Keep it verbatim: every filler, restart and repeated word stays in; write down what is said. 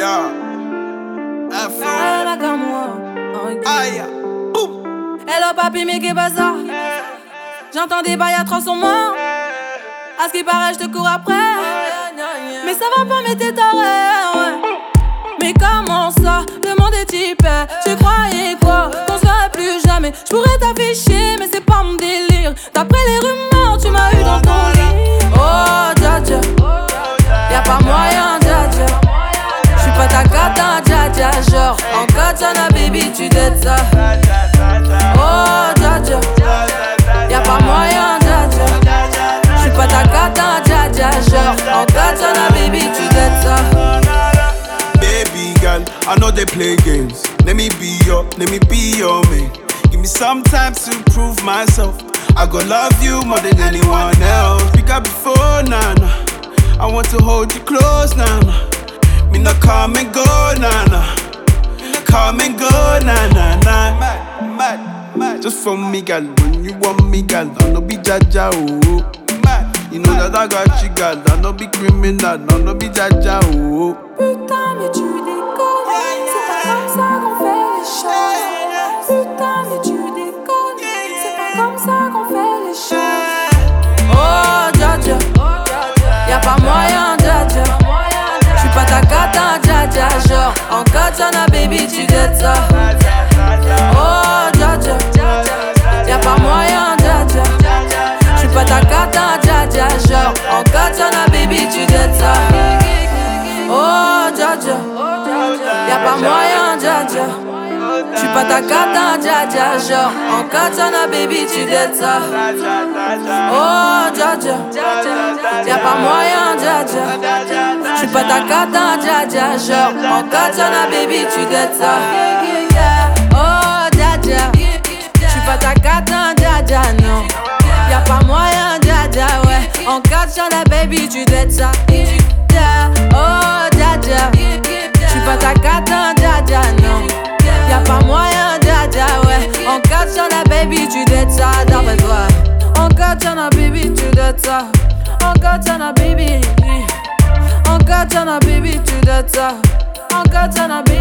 Yeah. Afro. Aïe. Boum. Hello papi, mais qu'est-ce que ça? J'entends des bails à trois sur moi. À ce qui paraît, je te cours après. Mais ça va pas, mais t'es taré, ouais. Mais comment ça? Le monde est hyper. Tu croyais quoi? Qu'on se verrait plus jamais. J'pourrais t'afficher, mais c'est pas mon délire. D'après les rumeurs, tu m'as eu dans ton lit. Oh, dja dja. Y'a pas moyen, dja dja. J'suis pas ta cata, dja dja. Genre, en katana, baby, tu dettes ça. Oh, dja dja. Y'a pas moyen, dja dja. J'suis pas ta cata, dja dja. Genre, en katana, baby, tu dettes ça. Baby girl, I know they play games. Let me be your, let me be your man. Give me some time to prove myself. I go love you more than anyone else. Pick up the phone, nana. I want to hold you close, nana. Me not come and go, nana. Come and go, nana, nana. Mad, mad, mad. Just for me, girl. When you want me, girl, I no be jaja, oh. Mad. You know that I got you, girl. I no be criminal, no no be jaja, oh. Putain, mais tu déconnes. C'est pas comme ça qu'on fait les choses. Putain, mais tu déconnes. C'est pas comme ça qu'on fait les choses. Oh, dja dja. Y'a pas moyen, dja dja. J'suis pas ta cata, dja dja. Genre, en katana, baby, tu dettes ça. Oh, dja dja. Y'a pas moyen, dja dja. J'suis pas ta cata, dja dja. Genre, en katana, baby, tu dettes ça. Oh, dja dja. Y'a pas moyen, dja dja. J'suis pas ta cata, dja dja. Genre, en katana, baby, tu dettes ça. Oh, dja dja. Y'a pas moyen, dja dja. J'suis pas ta cata, dja dja. Genre, en katana, baby, tu dettes ça. Oh, dja dja. J'suis pas ta cata, dja dja, non. Y'a pas moyen, dja dja, ouais. En katana, baby, tu dettes ça. Oh, dja dja. J'suis pas ta cata, dja dja, non. Y'a pas moyen, dja dja, ouais. En katana, baby, tu dettes ça, d'après toi. En katana, baby, tu dettes ça. En katana, baby. En katana, baby, tu dettes ça. En katana, baby.